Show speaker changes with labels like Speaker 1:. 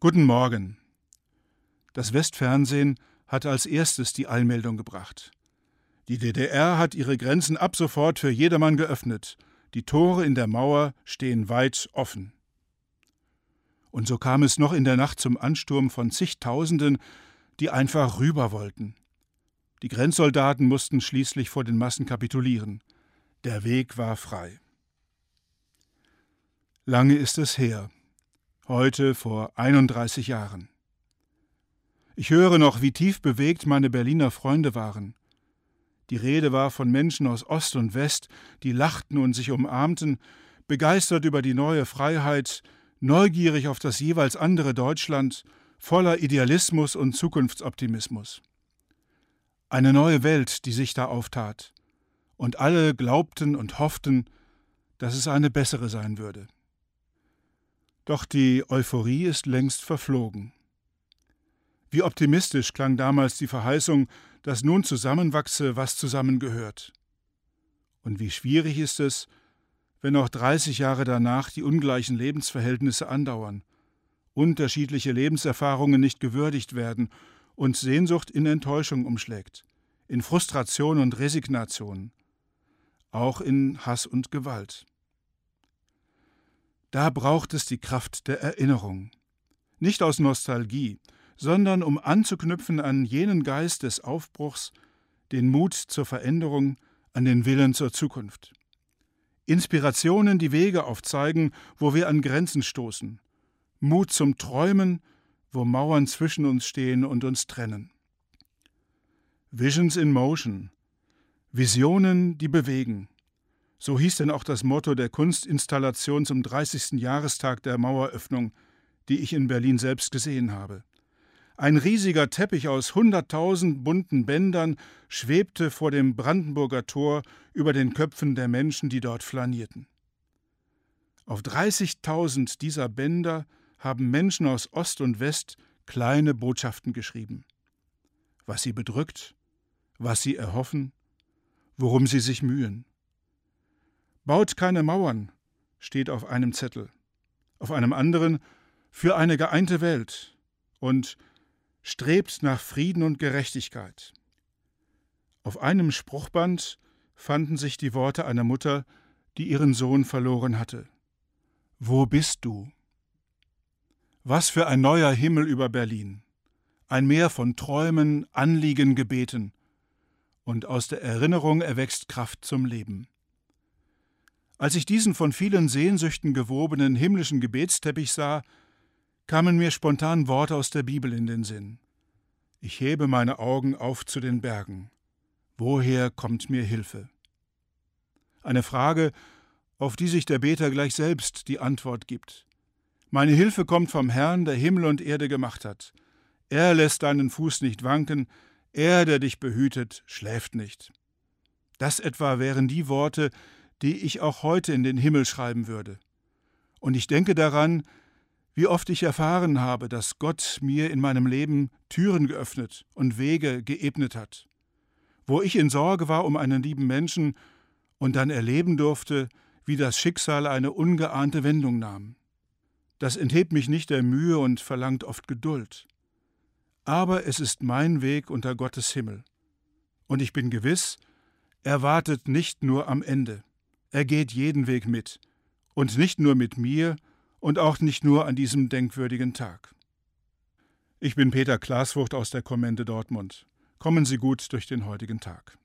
Speaker 1: Guten Morgen. Das Westfernsehen hat als erstes die Eilmeldung gebracht. Die DDR hat ihre Grenzen ab sofort für jedermann geöffnet. Die Tore in der Mauer stehen weit offen. Und so kam es noch in der Nacht zum Ansturm von zigtausenden, die einfach rüber wollten. Die Grenzsoldaten mussten schließlich vor den Massen kapitulieren. Der Weg war frei. Lange ist es her. Heute vor 31 Jahren. Ich höre noch, wie tief bewegt meine Berliner Freunde waren. Die Rede war von Menschen aus Ost und West, die lachten und sich umarmten, begeistert über die neue Freiheit, neugierig auf das jeweils andere Deutschland, voller Idealismus und Zukunftsoptimismus. Eine neue Welt, die sich da auftat. Und alle glaubten und hofften, dass es eine bessere sein würde. Doch die Euphorie ist längst verflogen. Wie optimistisch klang damals die Verheißung, dass nun zusammenwachse, was zusammengehört. Und wie schwierig ist es, wenn auch 30 Jahre danach die ungleichen Lebensverhältnisse andauern, unterschiedliche Lebenserfahrungen nicht gewürdigt werden und Sehnsucht in Enttäuschung umschlägt, in Frustration und Resignation, auch in Hass und Gewalt. Da braucht es die Kraft der Erinnerung. Nicht aus Nostalgie, sondern um anzuknüpfen an jenen Geist des Aufbruchs, den Mut zur Veränderung, an den Willen zur Zukunft. Inspirationen, die Wege aufzeigen, wo wir an Grenzen stoßen. Mut zum Träumen, wo Mauern zwischen uns stehen und uns trennen. Visions in Motion. Visionen, die bewegen. So hieß denn auch das Motto der Kunstinstallation zum 30. Jahrestag der Maueröffnung, die ich in Berlin selbst gesehen habe. Ein riesiger Teppich aus 100.000 bunten Bändern schwebte vor dem Brandenburger Tor über den Köpfen der Menschen, die dort flanierten. Auf 30.000 dieser Bänder haben Menschen aus Ost und West kleine Botschaften geschrieben. Was sie bedrückt, was sie erhoffen, worum sie sich mühen. Baut keine Mauern, steht auf einem Zettel. Auf einem anderen für eine geeinte Welt und strebt nach Frieden und Gerechtigkeit. Auf einem Spruchband fanden sich die Worte einer Mutter, die ihren Sohn verloren hatte. Wo bist du? Was für ein neuer Himmel über Berlin. Ein Meer von Träumen, Anliegen, Gebeten. Und aus der Erinnerung erwächst Kraft zum Leben. Als ich diesen von vielen Sehnsüchten gewobenen himmlischen Gebetsteppich sah, kamen mir spontan Worte aus der Bibel in den Sinn. Ich hebe meine Augen auf zu den Bergen. Woher kommt mir Hilfe? Eine Frage, auf die sich der Beter gleich selbst die Antwort gibt. Meine Hilfe kommt vom Herrn, der Himmel und Erde gemacht hat. Er lässt deinen Fuß nicht wanken, er, der dich behütet, schläft nicht. Das etwa wären die Worte, die ich auch heute in den Himmel schreiben würde. Und ich denke daran, wie oft ich erfahren habe, dass Gott mir in meinem Leben Türen geöffnet und Wege geebnet hat, wo ich in Sorge war um einen lieben Menschen und dann erleben durfte, wie das Schicksal eine ungeahnte Wendung nahm. Das enthebt mich nicht der Mühe und verlangt oft Geduld. Aber es ist mein Weg unter Gottes Himmel. Und ich bin gewiss, er wartet nicht nur am Ende. Er geht jeden Weg mit. Und nicht nur mit mir und auch nicht nur an diesem denkwürdigen Tag. Ich bin Peter Klaasvogt aus der Kommende Dortmund. Kommen Sie gut durch den heutigen Tag.